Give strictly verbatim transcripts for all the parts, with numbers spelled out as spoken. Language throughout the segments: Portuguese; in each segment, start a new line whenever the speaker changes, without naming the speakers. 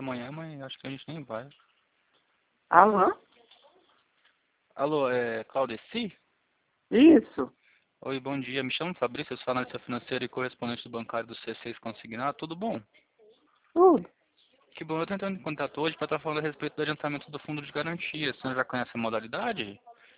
amanhã, mas acho que a gente nem vai.
Alô?
Alô, é Claudeci?
Isso.
Oi, bom dia. Me chamo Fabrício, eu sou analista financeiro e correspondente do bancário do C seis Consignado. Tudo bom?
Tudo.
Que bom, eu estou entrando em contato hoje para estar falando a respeito do adiantamento do fundo de garantia. Você já conhece a modalidade?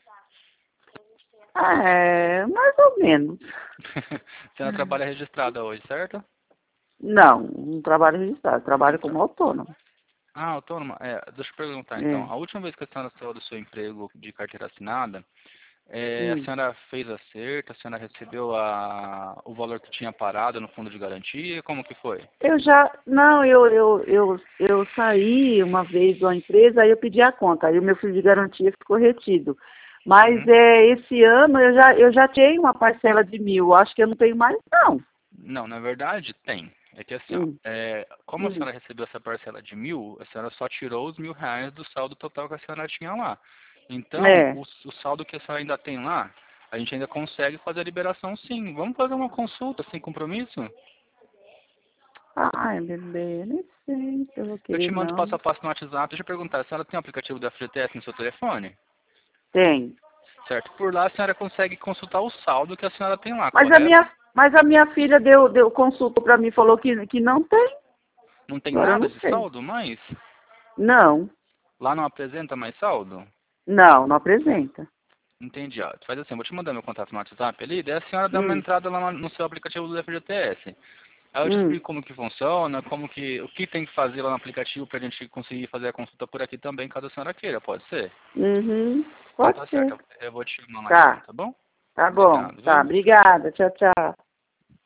Ah, é, mais ou menos.
Você não trabalha registrada hoje, certo?
Não, não trabalho registrado, trabalho como autônomo.
Ah, autônoma? É, deixa eu perguntar então.
É.
A última vez que a senhora saiu do seu emprego de carteira assinada, é, a
Hum.
senhora fez acerto, a senhora recebeu a, o valor que tinha parado no fundo de garantia? Como que foi?
Eu já, não, eu, eu, eu, eu saí uma vez de uma empresa, aí eu pedi a conta, aí o meu filho de garantia ficou retido. Mas
Uhum.
é, esse ano eu já, eu já tenho uma parcela de mil, acho que eu não tenho mais não.
Não, na verdade tem. É que assim, ó,
Hum,
é, como a
hum.
senhora recebeu essa parcela de mil, a senhora só tirou os mil reais do saldo total que a senhora tinha lá. Então,
É.
o, o saldo que a senhora ainda tem lá, a gente ainda consegue fazer a liberação sim. Vamos fazer uma consulta sem compromisso?
Ai, bebê, nem sei se eu vou
Eu te
querer
mando passo
não.
a passo no WhatsApp. Deixa eu perguntar, a senhora tem o aplicativo da F G T S no seu telefone?
Tem.
Certo. Por lá a senhora consegue consultar o saldo que a senhora tem lá,
Mas a
correto?
minha, mas a minha filha deu, deu consulta para mim, falou que, que não tem.
Não tem
Agora eu
nada
não
de
sei.
saldo mais?
Não,
Lá não apresenta mais saldo?
não, não apresenta.
Entendi. Ó. Faz assim, eu vou te mandar meu contato no WhatsApp ali, daí a senhora dá uma
Hum,
entrada lá no seu aplicativo do F G T S. Aí eu te
hum.
explico como que funciona, como que, o que tem que fazer lá no aplicativo pra gente conseguir fazer a consulta por aqui também, caso a senhora queira, pode ser?
Uhum,
Então
pode
tá certo,
ser.
eu eu vou te chamar lá então,
Tá,
tá bom?
tá bom.
Obrigado,
Tá,
viu? Tchau, tchau.
obrigada. Tchau, tchau.